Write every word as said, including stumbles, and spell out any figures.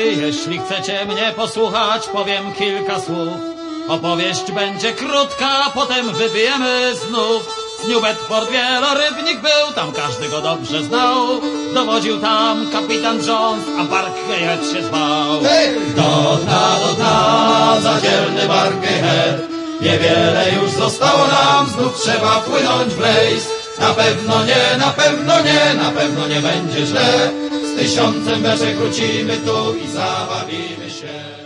jeśli chcecie mnie posłuchać, powiem kilka słów. Opowieść będzie krótka, potem wypijemy znów. Z New Bedford wielorybnik był, tam każdy go dobrze znał. Dowodził tam kapitan Jones, a Barkhead się zwał. Hej! Do dna, do dna, zadzielny Barkhead. Niewiele już zostało nam, znów trzeba płynąć w rejs. Na pewno nie, na pewno nie, na pewno nie będzie źle. Z tysiącem beczek wrócimy tu i zabawimy się.